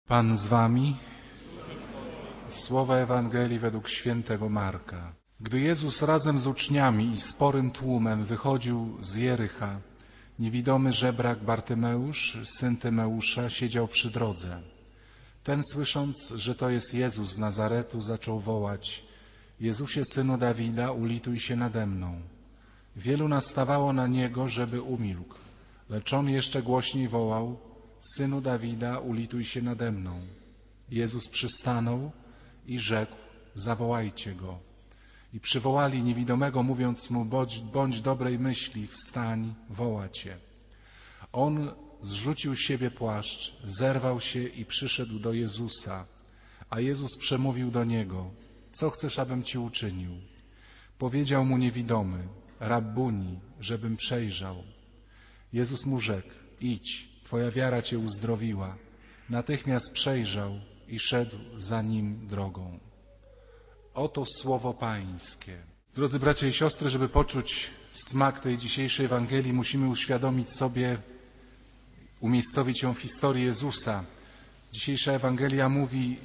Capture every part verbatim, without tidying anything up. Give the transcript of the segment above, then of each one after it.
Pan z wami. Słowa Ewangelii według świętego Marka. Gdy Jezus razem z uczniami i sporym tłumem wychodził z Jericha, niewidomy żebrak Bartymeusz, syn Tymeusza, siedział przy drodze. Ten, słysząc, że to jest Jezus z Nazaretu, zaczął wołać: Jezusie, synu Dawida, ulituj się nade mną. Wielu nastawało na niego, żeby umilkł, lecz on jeszcze głośniej wołał: Synu Dawida, ulituj się nade mną. Jezus przystanął i rzekł: zawołajcie go. I przywołali niewidomego, mówiąc mu: bądź, bądź dobrej myśli, wstań, woła cię. On zrzucił z siebie płaszcz, zerwał się i przyszedł do Jezusa. A Jezus przemówił do niego: co chcesz, abym ci uczynił? Powiedział mu niewidomy: Rabbuni, żebym przejrzał. Jezus mu rzekł: idź, twoja wiara cię uzdrowiła. Natychmiast przejrzał i szedł za nim drogą. Oto słowo Pańskie. Drodzy bracia i siostry, żeby poczuć smak tej dzisiejszej Ewangelii, musimy uświadomić sobie, umiejscowić ją w historii Jezusa. Dzisiejsza Ewangelia mówi: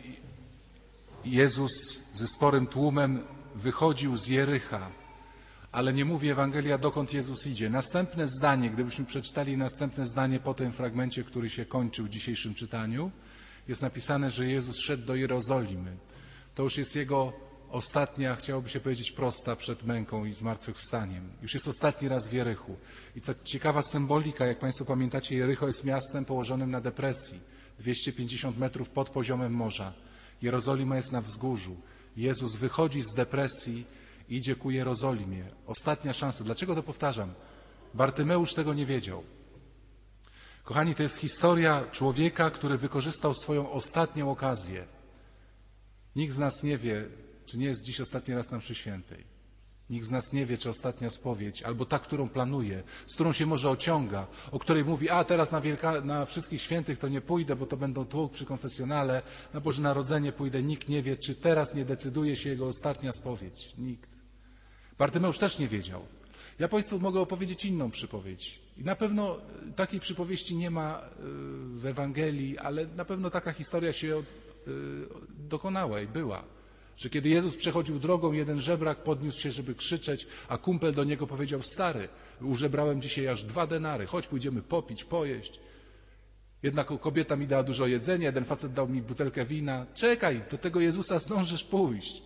Jezus ze sporym tłumem wychodził z Jericha, ale nie mówi Ewangelia, dokąd Jezus idzie. Następne zdanie, gdybyśmy przeczytali następne zdanie po tym fragmencie, który się kończył w dzisiejszym czytaniu, jest napisane, że Jezus szedł do Jerozolimy. To już jest Jego ostatnia, chciałoby się powiedzieć, prosta przed męką i zmartwychwstaniem. Już jest ostatni raz w Jerichu. I ta ciekawa symbolika, jak Państwo pamiętacie, Jericho jest miastem położonym na depresji, dwieście pięćdziesiąt metrów pod poziomem morza. Jerozolima jest na wzgórzu. Jezus wychodzi z depresji i idzie ku Jerozolimie. Ostatnia szansa. Dlaczego to powtarzam? Bartymeusz tego nie wiedział. Kochani, to jest historia człowieka, który wykorzystał swoją ostatnią okazję. Nikt z nas nie wie, czy nie jest dziś ostatni raz na mszy świętej. Nikt z nas nie wie, czy ostatnia spowiedź, albo ta, którą planuje, z którą się może ociąga, o której mówi: a teraz na, wielka, na wszystkich świętych to nie pójdę, bo to będą tłuk przy konfesjonale, na Boże Narodzenie pójdę. Nikt nie wie, czy teraz nie decyduje się jego ostatnia spowiedź. Nikt. Bartymeusz też nie wiedział. Ja Państwu mogę opowiedzieć inną przypowieść. I na pewno takiej przypowieści nie ma w Ewangelii, ale na pewno taka historia się od, dokonała i była. Że kiedy Jezus przechodził drogą, jeden żebrak podniósł się, żeby krzyczeć, a kumpel do niego powiedział: stary, użebrałem dzisiaj aż dwa denary, chodź, pójdziemy popić, pojeść. Jedna kobieta mi dała dużo jedzenia, jeden facet dał mi butelkę wina. Czekaj, do tego Jezusa zdążysz pójść.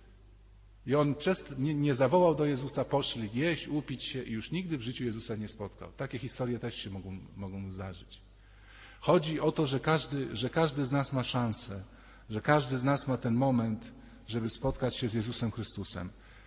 I on przez, nie, nie zawołał do Jezusa: poszli jeść, upić się, i już nigdy w życiu Jezusa nie spotkał. Takie historie też się mogą, mogą zdarzyć. Chodzi o to, że każdy, że każdy z nas ma szansę, że każdy z nas ma ten moment, żeby spotkać się z Jezusem Chrystusem.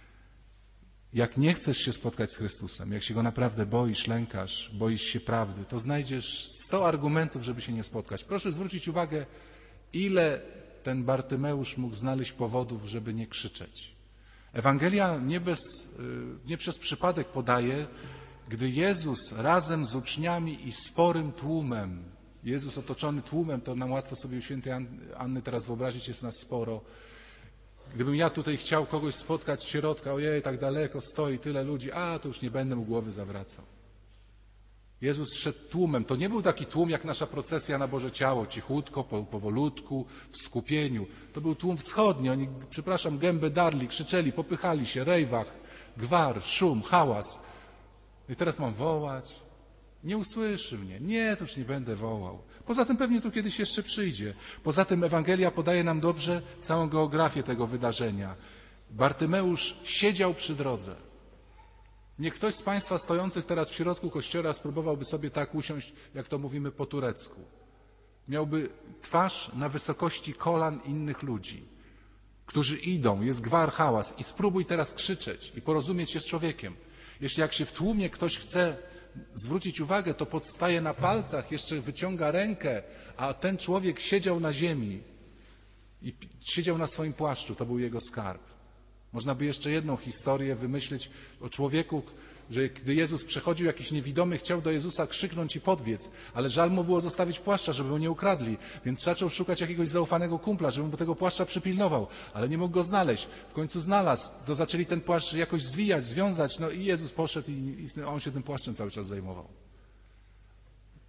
Jak nie chcesz się spotkać z Chrystusem, jak się Go naprawdę boisz, lękasz, boisz się prawdy, to znajdziesz sto argumentów, żeby się nie spotkać. Proszę zwrócić uwagę, ile ten Bartymeusz mógł znaleźć powodów, żeby nie krzyczeć. Ewangelia nie, bez, nie przez przypadek podaje, gdy Jezus razem z uczniami i sporym tłumem, Jezus otoczony tłumem, to nam łatwo sobie u świętej Anny teraz wyobrazić, jest nas sporo. Gdybym ja tutaj chciał kogoś spotkać z środka, ojej, tak daleko stoi tyle ludzi, a to już nie będę mu głowy zawracał. Jezus szedł tłumem. To nie był taki tłum jak nasza procesja na Boże Ciało, cichutko, powolutku, w skupieniu. To był tłum wschodni. Oni, przepraszam, gęby darli, krzyczeli, popychali się, rejwach, gwar, szum, hałas. I teraz mam wołać? Nie usłyszy mnie. Nie, to już nie będę wołał. Poza tym pewnie tu kiedyś jeszcze przyjdzie. Poza tym Ewangelia podaje nam dobrze całą geografię tego wydarzenia. Bartymeusz siedział przy drodze. Niech ktoś z Państwa stojących teraz w środku kościoła spróbowałby sobie tak usiąść, jak to mówimy po turecku. Miałby twarz na wysokości kolan innych ludzi, którzy idą, jest gwar, hałas, i spróbuj teraz krzyczeć i porozumieć się z człowiekiem. Jeśli jak się w tłumie ktoś chce zwrócić uwagę, to podstaje na palcach, jeszcze wyciąga rękę, a ten człowiek siedział na ziemi i siedział na swoim płaszczu, to był jego skarb. Można by jeszcze jedną historię wymyślić o człowieku, że gdy Jezus przechodził, jakiś niewidomy chciał do Jezusa krzyknąć i podbiec, ale żal mu było zostawić płaszcza, żeby go nie ukradli, więc zaczął szukać jakiegoś zaufanego kumpla, żeby mu tego płaszcza przypilnował, ale nie mógł go znaleźć. W końcu znalazł, to zaczęli ten płaszcz jakoś zwijać, związać, no i Jezus poszedł i, i on się tym płaszczem cały czas zajmował.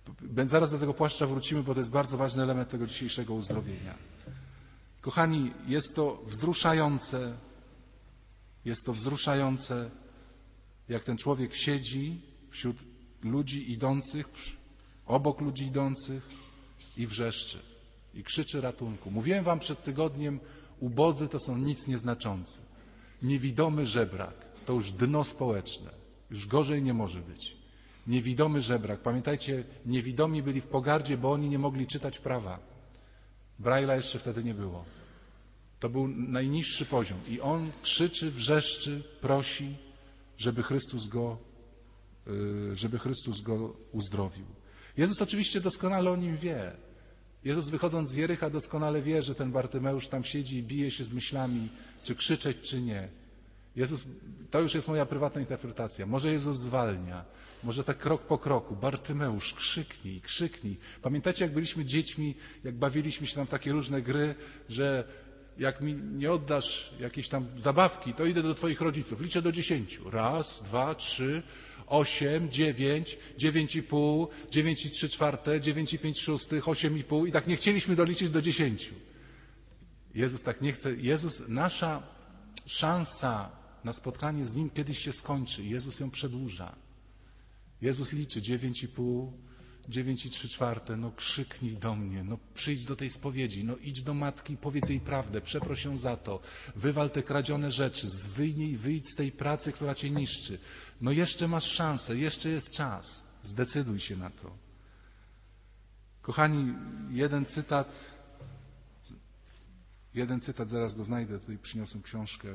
Zaraz do tego płaszcza wrócimy, bo to jest bardzo ważny element tego dzisiejszego uzdrowienia. Kochani, jest to wzruszające, jest to wzruszające, jak ten człowiek siedzi wśród ludzi idących, obok ludzi idących i wrzeszczy, i krzyczy ratunku. Mówiłem wam przed tygodniem, ubodzy to są nic nieznaczący. Niewidomy żebrak to już dno społeczne, już gorzej nie może być. Niewidomy żebrak. Pamiętajcie, niewidomi byli w pogardzie, bo oni nie mogli czytać prawa. Braille'a jeszcze wtedy nie było. To był najniższy poziom. I on krzyczy, wrzeszczy, prosi, żeby Chrystus go, żeby Chrystus go uzdrowił. Jezus oczywiście doskonale o nim wie. Jezus, wychodząc z Jericha, doskonale wie, że ten Bartymeusz tam siedzi i bije się z myślami, czy krzyczeć, czy nie. Jezus, to już jest moja prywatna interpretacja. Może Jezus zwalnia, może tak krok po kroku. Bartymeusz, krzyknij, krzyknij. Pamiętacie, jak byliśmy dziećmi, jak bawiliśmy się tam w takie różne gry, że jak mi nie oddasz jakiejś tam zabawki, to idę do twoich rodziców. Liczę do dziesięciu. Raz, dwa, trzy, osiem, dziewięć, dziewięć i pół, dziewięć i trzy czwarte, dziewięć i pięć szóstych, osiem i pół. I tak nie chcieliśmy doliczyć do dziesięciu. Jezus tak nie chce. Jezus, nasza szansa na spotkanie z Nim kiedyś się skończy. Jezus ją przedłuża. Jezus liczy dziewięć i pół, dziewięć i trzy czwarte, no krzyknij do mnie, no przyjdź do tej spowiedzi, no idź do matki i powiedz jej prawdę, przeproś ją za to, wywal te kradzione rzeczy, wyjmij, wyjdź z tej pracy, która cię niszczy. No jeszcze masz szansę, jeszcze jest czas, zdecyduj się na to. Kochani, jeden cytat, jeden cytat, zaraz go znajdę, tutaj przyniosłem książkę,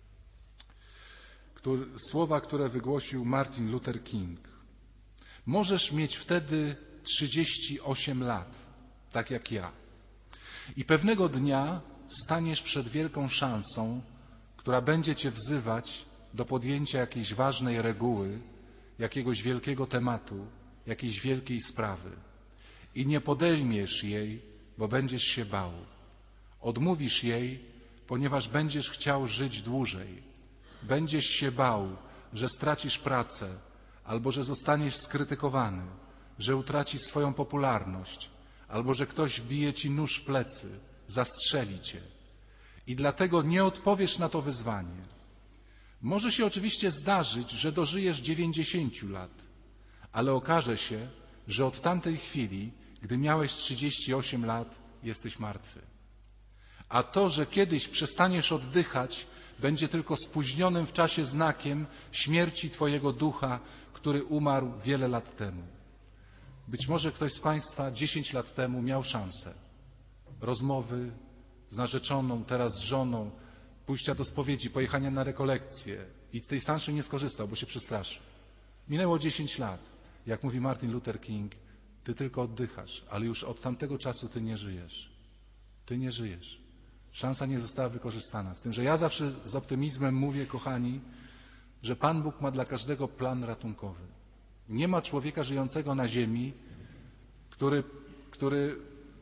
który, słowa, które wygłosił Martin Luther King. Możesz mieć wtedy trzydzieści osiem lat, tak jak ja. I pewnego dnia staniesz przed wielką szansą, która będzie cię wzywać do podjęcia jakiejś ważnej reguły, jakiegoś wielkiego tematu, jakiejś wielkiej sprawy. I nie podejmiesz jej, bo będziesz się bał. Odmówisz jej, ponieważ będziesz chciał żyć dłużej. Będziesz się bał, że stracisz pracę, albo że zostaniesz skrytykowany, że utracisz swoją popularność, albo że ktoś wbije ci nóż w plecy, zastrzeli cię. I dlatego nie odpowiesz na to wyzwanie. Może się oczywiście zdarzyć, że dożyjesz dziewięćdziesięciu lat, ale okaże się, że od tamtej chwili, gdy miałeś trzydzieści osiem lat, jesteś martwy. A to, że kiedyś przestaniesz oddychać, będzie tylko spóźnionym w czasie znakiem śmierci twojego ducha, który umarł wiele lat temu. Być może ktoś z państwa dziesięć lat temu miał szansę rozmowy z narzeczoną, teraz z żoną, pójścia do spowiedzi, pojechania na rekolekcję i z tej szansy nie skorzystał, bo się przestraszył. Minęło dziesięć lat. Jak mówi Martin Luther King, ty tylko oddychasz, ale już od tamtego czasu ty nie żyjesz. Ty nie żyjesz. Szansa nie została wykorzystana. Z tym, że ja zawsze z optymizmem mówię, kochani, że Pan Bóg ma dla każdego plan ratunkowy. Nie ma człowieka żyjącego na ziemi, który, który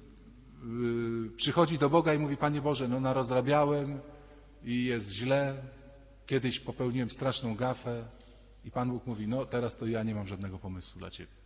yy, przychodzi do Boga i mówi, Panie Boże, no narozrabiałem i jest źle, kiedyś popełniłem straszną gafę i Pan Bóg mówi, no teraz to ja nie mam żadnego pomysłu dla Ciebie.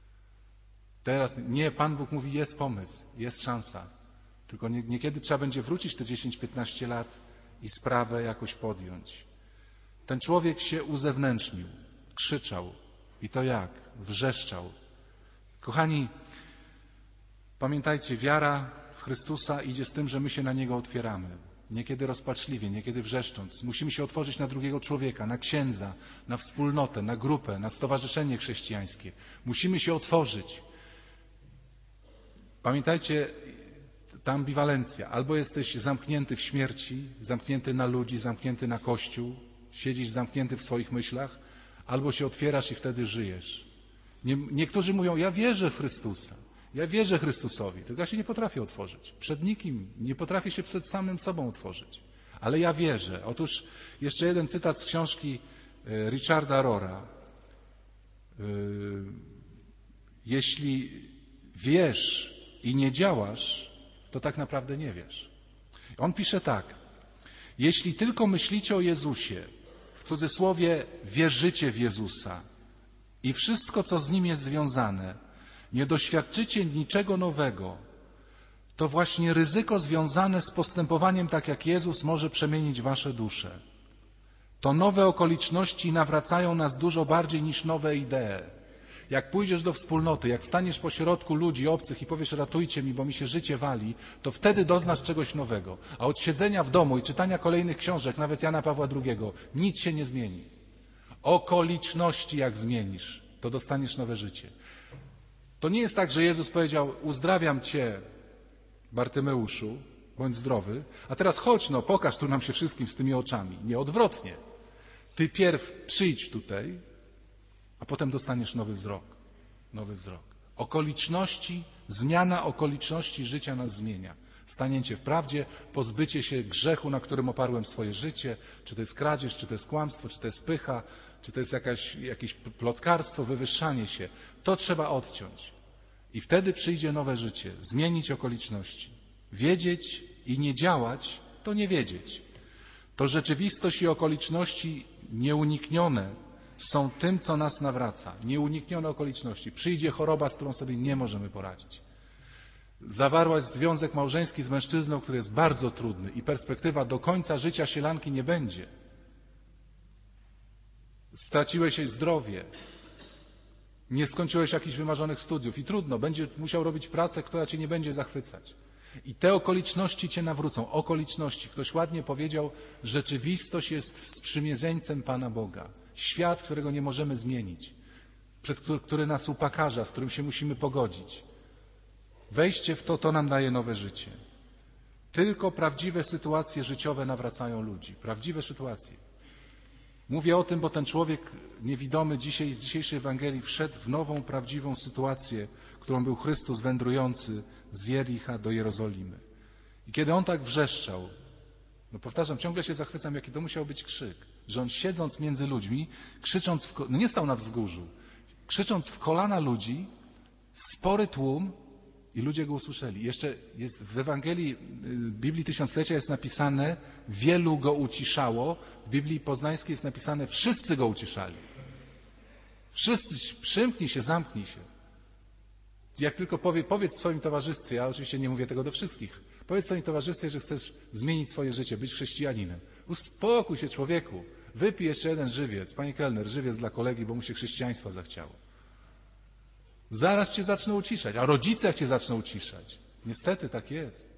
Teraz nie, Pan Bóg mówi, jest pomysł, jest szansa. Tylko nie, niekiedy trzeba będzie wrócić te dziesięć piętnaście lat i sprawę jakoś podjąć. Ten człowiek się uzewnętrznił, krzyczał i to jak? Wrzeszczał. Kochani, pamiętajcie, wiara w Chrystusa idzie z tym, że my się na Niego otwieramy. Niekiedy rozpaczliwie, niekiedy wrzeszcząc. Musimy się otworzyć na drugiego człowieka, na księdza, na wspólnotę, na grupę, na stowarzyszenie chrześcijańskie. Musimy się otworzyć. Pamiętajcie, ta ambiwalencja. Albo jesteś zamknięty w śmierci, zamknięty na ludzi, zamknięty na Kościół, siedzisz zamknięty w swoich myślach, albo się otwierasz i wtedy żyjesz. Nie, niektórzy mówią, ja wierzę w Chrystusa, ja wierzę Chrystusowi, tylko ja się nie potrafię otworzyć. Przed nikim, nie potrafię się przed samym sobą otworzyć. Ale ja wierzę. Otóż jeszcze jeden cytat z książki Richarda Rohra. Jeśli wiesz i nie działasz, to tak naprawdę nie wiesz. On pisze tak. Jeśli tylko myślicie o Jezusie, w cudzysłowie wierzycie w Jezusa i wszystko, co z Nim jest związane, nie doświadczycie niczego nowego, to właśnie ryzyko związane z postępowaniem tak jak Jezus może przemienić wasze dusze. To nowe okoliczności nawracają nas dużo bardziej niż nowe idee. Jak pójdziesz do wspólnoty, jak staniesz pośrodku ludzi obcych i powiesz ratujcie mi, bo mi się życie wali, to wtedy doznasz czegoś nowego. A od siedzenia w domu i czytania kolejnych książek, nawet Jana Pawła drugiego, nic się nie zmieni. Okoliczności jak zmienisz, to dostaniesz nowe życie. To nie jest tak, że Jezus powiedział, uzdrawiam cię, Bartymeuszu, bądź zdrowy, a teraz chodź, no pokaż tu nam się wszystkim z tymi oczami. Nie, odwrotnie. Ty pierw przyjdź tutaj, a potem dostaniesz nowy wzrok. Nowy wzrok. Okoliczności, zmiana okoliczności życia nas zmienia. Stanięcie w prawdzie, pozbycie się grzechu, na którym oparłem swoje życie, czy to jest kradzież, czy to jest kłamstwo, czy to jest pycha, czy to jest jakaś, jakieś plotkarstwo, wywyższanie się. To trzeba odciąć. I wtedy przyjdzie nowe życie, zmienić okoliczności. Wiedzieć i nie działać, to nie wiedzieć. To rzeczywistość i okoliczności nieuniknione są tym, co nas nawraca. Nieuniknione okoliczności. Przyjdzie choroba, z którą sobie nie możemy poradzić. Zawarłaś związek małżeński z mężczyzną, który jest bardzo trudny i perspektywa do końca życia sielanki nie będzie. Straciłeś jej zdrowie. Nie skończyłeś jakichś wymarzonych studiów i trudno, będziesz musiał robić pracę, która cię nie będzie zachwycać. I te okoliczności cię nawrócą. Okoliczności. Ktoś ładnie powiedział, rzeczywistość jest sprzymierzeńcem Pana Boga. Świat, którego nie możemy zmienić, przed który, który nas upakarza, z którym się musimy pogodzić. Wejście w to, to nam daje nowe życie. Tylko prawdziwe sytuacje życiowe nawracają ludzi. Prawdziwe sytuacje. Mówię o tym, bo ten człowiek niewidomy dzisiaj z dzisiejszej Ewangelii wszedł w nową, prawdziwą sytuację, którą był Chrystus wędrujący z Jericha do Jerozolimy. I kiedy on tak wrzeszczał, no powtarzam, ciągle się zachwycam, jaki to musiał być krzyk, że on siedząc między ludźmi, krzycząc, w, no nie stał na wzgórzu, krzycząc w kolana ludzi, spory tłum i ludzie go usłyszeli. Jeszcze jest w Ewangelii Biblii Tysiąclecia jest napisane, wielu go uciszało, w Biblii Poznańskiej jest napisane, wszyscy go uciszali. Wszyscy, przymknij się, zamknij się. Jak tylko powie, powiedz w swoim towarzystwie, ja oczywiście nie mówię tego do wszystkich, powiedz w swoim towarzystwie, że chcesz zmienić swoje życie, być chrześcijaninem. Uspokój się, człowieku. Wypij jeszcze jeden żywiec. Panie kelner, żywiec dla kolegi, bo mu się chrześcijaństwa zachciało. Zaraz cię zaczną uciszać, a rodzice jak cię zaczną uciszać. Niestety tak jest.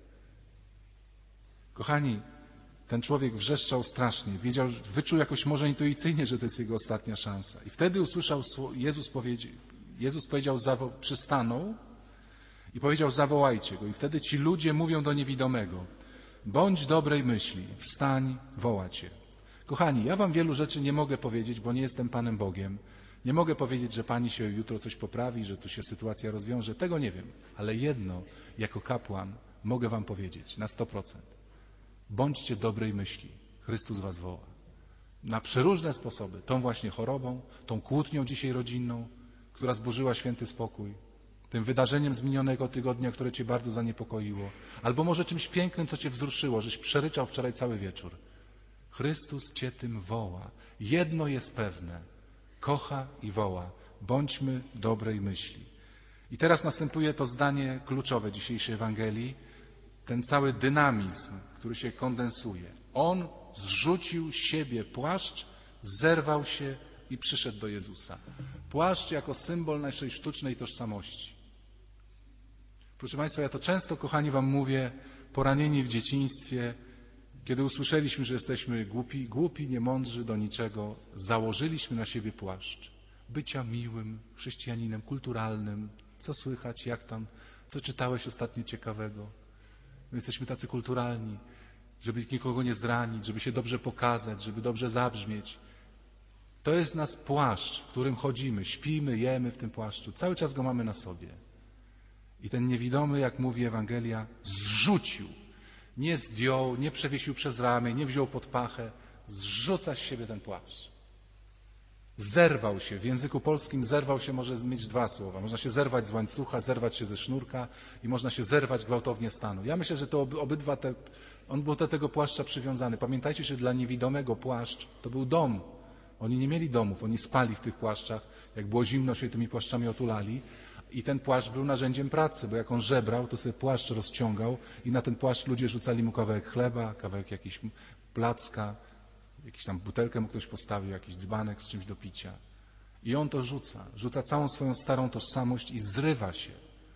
Kochani, ten człowiek wrzeszczał strasznie. Wiedział, wyczuł jakoś może intuicyjnie, że to jest jego ostatnia szansa. I wtedy usłyszał, Jezus powiedział, Jezus powiedział, przystanął i powiedział, zawołajcie go. I wtedy ci ludzie mówią do niewidomego, bądź dobrej myśli, wstań, woła cię. Kochani, ja wam wielu rzeczy nie mogę powiedzieć, bo nie jestem Panem Bogiem. Nie mogę powiedzieć, że Pani się jutro coś poprawi, że tu się sytuacja rozwiąże. Tego nie wiem. Ale jedno, jako kapłan, mogę wam powiedzieć na sto procent. Bądźcie dobrej myśli. Chrystus was woła. Na przeróżne sposoby. Tą właśnie chorobą, tą kłótnią dzisiaj rodzinną, która zburzyła święty spokój, tym wydarzeniem z minionego tygodnia, które cię bardzo zaniepokoiło, albo może czymś pięknym, co cię wzruszyło, żeś przeryczał wczoraj cały wieczór. Chrystus cię tym woła. Jedno jest pewne. Kocha i woła. Bądźmy dobrej myśli. I teraz następuje to zdanie kluczowe dzisiejszej Ewangelii, ten cały dynamizm, który się kondensuje. On zrzucił z siebie płaszcz, zerwał się i przyszedł do Jezusa. Płaszcz jako symbol naszej sztucznej tożsamości. Proszę Państwa, ja to często, kochani, wam mówię, poranieni w dzieciństwie, kiedy usłyszeliśmy, że jesteśmy głupi, głupi, niemądrzy do niczego, założyliśmy na siebie płaszcz. Bycia miłym chrześcijaninem, kulturalnym. Co słychać, jak tam, co czytałeś ostatnio ciekawego? My jesteśmy tacy kulturalni, żeby nikogo nie zranić, żeby się dobrze pokazać, żeby dobrze zabrzmieć. To jest nas płaszcz, w którym chodzimy, śpimy, jemy w tym płaszczu. Cały czas go mamy na sobie. I ten niewidomy, jak mówi Ewangelia, zrzucił. Nie zdjął, nie przewiesił przez ramię, nie wziął pod pachę. Zrzuca z siebie ten płaszcz. Zerwał się. W języku polskim zerwał się może mieć dwa słowa. Można się zerwać z łańcucha, zerwać się ze sznurka i można się zerwać gwałtownie stanu. Ja myślę, że to obydwa te... On był do tego płaszcza przywiązany. Pamiętajcie, że dla niewidomego płaszcz to był dom. Oni nie mieli domów, oni spali w tych płaszczach. Jak było zimno, się tymi płaszczami otulali. I ten płaszcz był narzędziem pracy, bo jak on żebrał, to sobie płaszcz rozciągał i na ten płaszcz ludzie rzucali mu kawałek chleba, kawałek jakiś placka, jakiś tam butelkę mu ktoś postawił, jakiś dzbanek z czymś do picia. I on to rzuca, rzuca całą swoją starą tożsamość i zrywa się.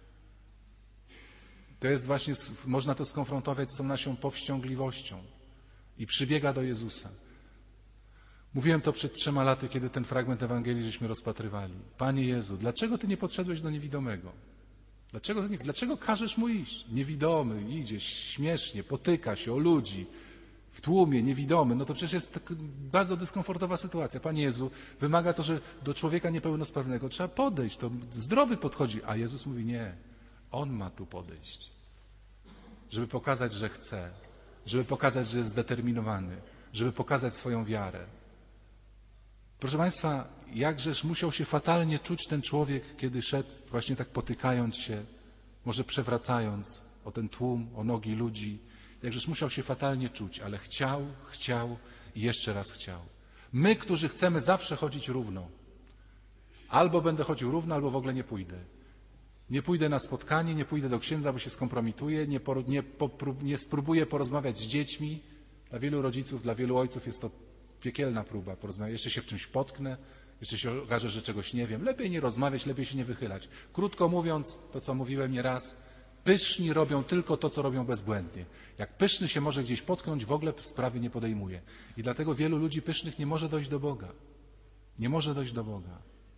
To jest właśnie, można to skonfrontować z tą naszą powściągliwością i przybiega do Jezusa. Mówiłem to przed trzema laty, kiedy ten fragment Ewangelii żeśmy rozpatrywali. Panie Jezu, dlaczego Ty nie podszedłeś do niewidomego? Dlaczego, nie, dlaczego każesz mu iść? Niewidomy idzie śmiesznie, potyka się o ludzi, w tłumie, niewidomy. No to przecież jest tak bardzo dyskomfortowa sytuacja. Panie Jezu, wymaga to, że do człowieka niepełnosprawnego trzeba podejść. To zdrowy podchodzi, a Jezus mówi nie. On ma tu podejść, żeby pokazać, że chce, żeby pokazać, że jest zdeterminowany, żeby pokazać swoją wiarę. Proszę Państwa, jakżeż musiał się fatalnie czuć ten człowiek, kiedy szedł właśnie tak potykając się, może przewracając o ten tłum, o nogi ludzi. Jakżeż musiał się fatalnie czuć, ale chciał, chciał i jeszcze raz chciał. My, którzy chcemy zawsze chodzić równo. Albo będę chodził równo, albo w ogóle nie pójdę. Nie pójdę na spotkanie, nie pójdę do księdza, bo się skompromituję, nie, por, nie, poprób, nie spróbuję porozmawiać z dziećmi. Dla wielu rodziców, dla wielu ojców jest to piekielna próba porozmawiać. Jeszcze się w czymś potknę, jeszcze się okaże, że czegoś nie wiem. Lepiej nie rozmawiać, lepiej się nie wychylać. Krótko mówiąc, to co mówiłem nieraz, pyszni robią tylko to, co robią bezbłędnie. Jak pyszny się może gdzieś potknąć, w ogóle sprawy nie podejmuje. I dlatego wielu ludzi pysznych nie może dojść do Boga. Nie może dojść do Boga.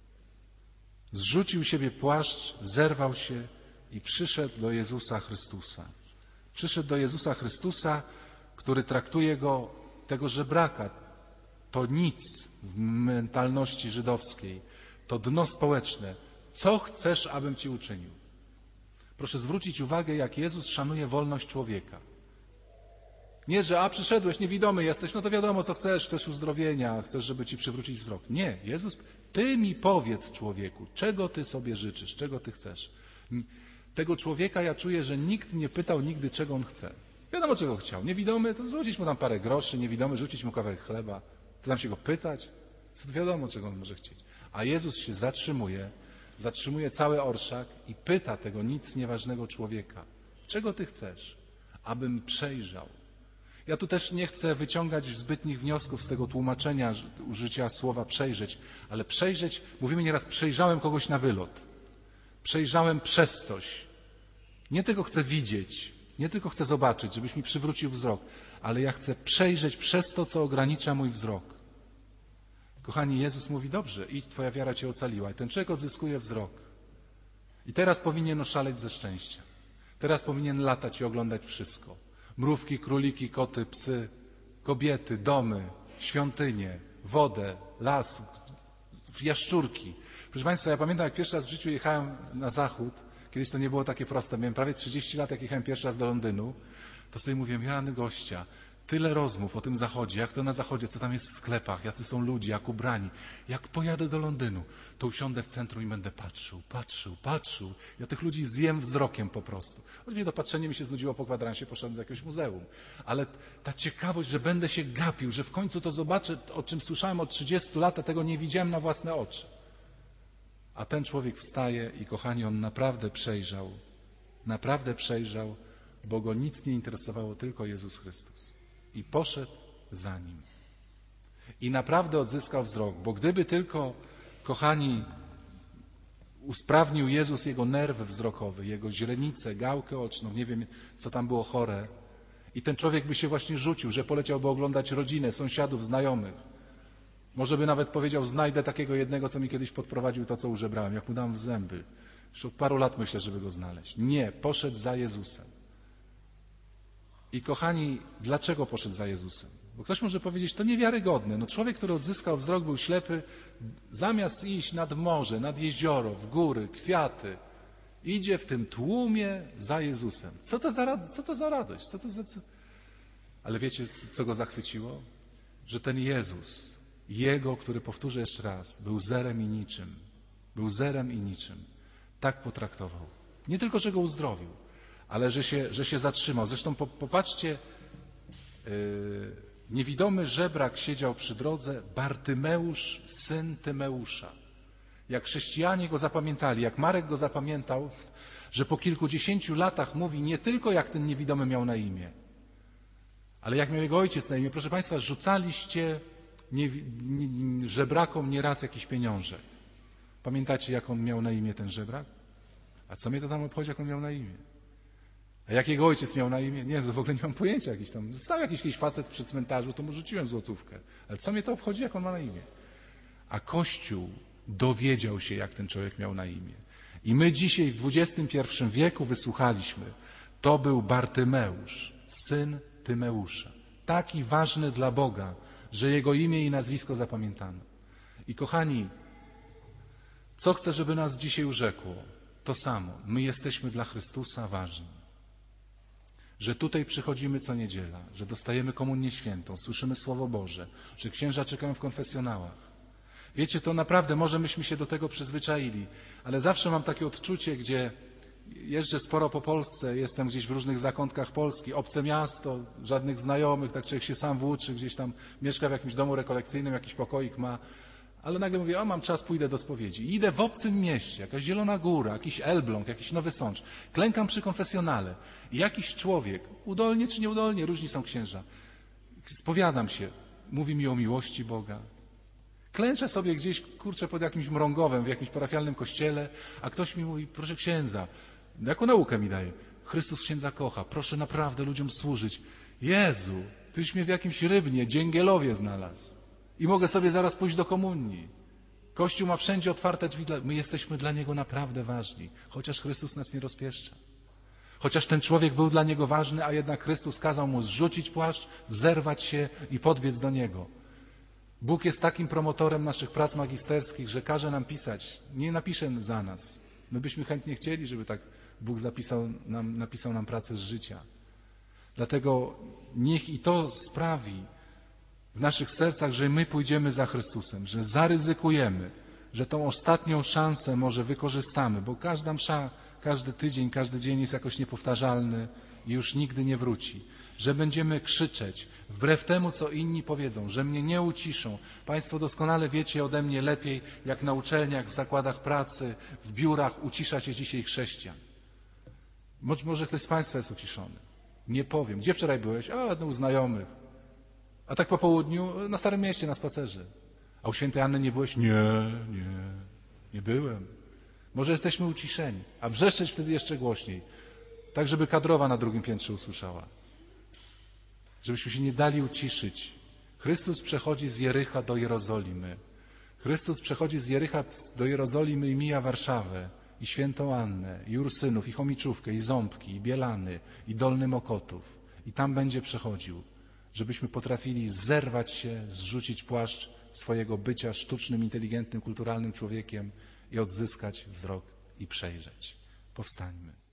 Zrzucił siebie płaszcz, zerwał się i przyszedł do Jezusa Chrystusa. Przyszedł do Jezusa Chrystusa, który traktuje go, tego żebraka, to nic w mentalności żydowskiej, to dno społeczne. Co chcesz, abym ci uczynił? Proszę zwrócić uwagę, jak Jezus szanuje wolność człowieka. Nie, że a przyszedłeś, niewidomy jesteś, no to wiadomo, co chcesz, chcesz uzdrowienia, chcesz, żeby ci przywrócić wzrok. Nie, Jezus, ty mi powiedz, człowieku, czego ty sobie życzysz, czego ty chcesz. Tego człowieka ja czuję, że nikt nie pytał nigdy, czego on chce. Wiadomo, czego chciał. Niewidomy, to rzucić mu tam parę groszy, niewidomy, rzucić mu kawałek chleba. Co tam się go pytać? Co wiadomo, czego on może chcieć. A Jezus się zatrzymuje, zatrzymuje cały orszak i pyta tego nic nieważnego człowieka. Czego ty chcesz? Abym przejrzał. Ja tu też nie chcę wyciągać zbytnich wniosków z tego tłumaczenia użycia słowa przejrzeć, ale przejrzeć, mówimy nieraz, przejrzałem kogoś na wylot. Przejrzałem przez coś. Nie tylko chcę widzieć, nie tylko chcę zobaczyć, żebyś mi przywrócił wzrok, ale ja chcę przejrzeć przez to, co ogranicza mój wzrok. Kochani, Jezus mówi, dobrze, idź, twoja wiara cię ocaliła. I ten człowiek odzyskuje wzrok. I teraz powinien oszaleć ze szczęścia. Teraz powinien latać i oglądać wszystko. Mrówki, króliki, koty, psy, kobiety, domy, świątynie, wodę, las, jaszczurki. Proszę Państwa, ja pamiętam, jak pierwszy raz w życiu jechałem na zachód, kiedyś to nie było takie proste, miałem prawie trzydzieści lat, jak jechałem pierwszy raz do Londynu, to sobie mówiłem, rany gościa, tyle rozmów o tym zachodzie, jak to na zachodzie, co tam jest w sklepach, jacy są ludzie, jak ubrani. Jak pojadę do Londynu, to usiądę w centrum i będę patrzył, patrzył, patrzył. Ja tych ludzi zjem wzrokiem po prostu. Oczywiście dopatrzenie mi się znudziło po kwadransie, poszedłem do jakiegoś muzeum. Ale ta ciekawość, że będę się gapił, że w końcu to zobaczę, o czym słyszałem od trzydziestu lat, a tego nie widziałem na własne oczy. A ten człowiek wstaje i, kochani, on naprawdę przejrzał, naprawdę przejrzał, bo go nic nie interesowało, tylko Jezus Chrystus. I poszedł za nim. I naprawdę odzyskał wzrok, bo gdyby tylko, kochani, usprawnił Jezus jego nerw wzrokowy, jego źrenicę, gałkę oczną, nie wiem, co tam było chore, i ten człowiek by się właśnie rzucił, że poleciałby oglądać rodzinę, sąsiadów, znajomych. Może by nawet powiedział, znajdę takiego jednego, co mi kiedyś podprowadził to, co użebrałem, jak mu dam w zęby. Już od paru lat myślę, żeby go znaleźć. Nie, poszedł za Jezusem. I kochani, dlaczego poszedł za Jezusem? Bo ktoś może powiedzieć, to niewiarygodne. No człowiek, który odzyskał wzrok, był ślepy, zamiast iść nad morze, nad jezioro, w góry, kwiaty, idzie w tym tłumie za Jezusem. Co to za, co to za radość? Co to za, co... Ale wiecie, co go zachwyciło? Że ten Jezus, Jego, który, powtórzę jeszcze raz, był zerem i niczym. Był zerem i niczym. Tak potraktował. Nie tylko, że go uzdrowił, ale że się, że się zatrzymał. Zresztą po, popatrzcie, yy, niewidomy żebrak siedział przy drodze, Bartymeusz, syn Tymeusza. jak chrześcijanie go zapamiętali, jak Marek go zapamiętał, że po kilkudziesięciu latach mówi nie tylko jak ten niewidomy miał na imię, ale jak miał jego ojciec na imię. Proszę Państwa, rzucaliście nie, nie, żebrakom nieraz jakiś pieniążek. Pamiętacie, jak on miał na imię, ten żebrak? A co mnie to tam obchodzi, jak on miał na imię? A jak jego ojciec miał na imię? Nie, to w ogóle nie mam pojęcia. Jakiś tam, stał jakiś, jakiś facet przy cmentarzu, to mu rzuciłem złotówkę. Ale co mnie to obchodzi, jak on ma na imię? A Kościół dowiedział się, jak ten człowiek miał na imię. I my dzisiaj w dwudziestym pierwszym wieku wysłuchaliśmy. To był Bartymeusz, syn Tymeusza. Taki ważny dla Boga, że jego imię i nazwisko zapamiętano. I kochani, co chcę, żeby nas dzisiaj urzekło? To samo. My jesteśmy dla Chrystusa ważni. Że tutaj przychodzimy co niedziela, że dostajemy komunię świętą, słyszymy Słowo Boże, że księża czekają w konfesjonałach. Wiecie, to naprawdę, może myśmy się do tego przyzwyczaili, ale zawsze mam takie odczucie, gdzie jeżdżę sporo po Polsce, jestem gdzieś w różnych zakątkach Polski, obce miasto, żadnych znajomych, tak człowiek się sam włóczy, gdzieś tam mieszka w jakimś domu rekolekcyjnym, jakiś pokoik ma, ale nagle mówię, o mam czas, pójdę do spowiedzi. I idę w obcym mieście, jakaś Zielona Góra, jakiś Elbląg, jakiś Nowy Sącz, klękam przy konfesjonale i jakiś człowiek, udolnie czy nieudolnie, różni są księża, spowiadam się, mówi mi o miłości Boga. Klęczę sobie gdzieś, kurczę, pod jakimś mrągowem, w jakimś parafialnym kościele, a ktoś mi mówi, proszę księdza, jaką naukę mi daje? Chrystus księdza kocha, proszę naprawdę ludziom służyć. Jezu, tyś mnie w jakimś Rybnie, Dzięgielowie znalazł i mogę sobie zaraz pójść do komunii. Kościół ma wszędzie otwarte drzwi, dla... my jesteśmy dla Niego naprawdę ważni, chociaż Chrystus nas nie rozpieszcza. Chociaż ten człowiek był dla Niego ważny, a jednak Chrystus kazał mu zrzucić płaszcz, zerwać się i podbiec do Niego. Bóg jest takim promotorem naszych prac magisterskich, że każe nam pisać. Nie napisze za nas. My byśmy chętnie chcieli, żeby tak Bóg zapisał nam, napisał nam pracę z życia. Dlatego niech i to sprawi w naszych sercach, że my pójdziemy za Chrystusem, że zaryzykujemy, że tą ostatnią szansę może wykorzystamy, bo każda msza, każdy tydzień, każdy dzień jest jakoś niepowtarzalny i już nigdy nie wróci. Że będziemy krzyczeć, wbrew temu, co inni powiedzą, że mnie nie uciszą. Państwo doskonale wiecie ode mnie lepiej, jak na uczelniach, w zakładach pracy, w biurach ucisza się dzisiaj chrześcijan. Może ktoś z Państwa jest uciszony. Nie powiem. Gdzie wczoraj byłeś? A, no, u znajomych. A tak po południu na Starym Mieście, na spacerze. A u świętej Anny nie byłeś? Nie, nie, nie byłem. Może jesteśmy uciszeni, a wrzeszczeć wtedy jeszcze głośniej, tak żeby kadrowa na drugim piętrze usłyszała. Żebyśmy się nie dali uciszyć. Chrystus przechodzi z Jericha do Jerozolimy. Chrystus przechodzi z Jericha do Jerozolimy i mija Warszawę, i Świętą Annę, i Ursynów, i Chomiczówkę, i Ząbki, i Bielany, i Dolny Mokotów. I tam będzie przechodził, żebyśmy potrafili zerwać się, zrzucić płaszcz swojego bycia sztucznym, inteligentnym, kulturalnym człowiekiem i odzyskać wzrok i przejrzeć. Powstańmy.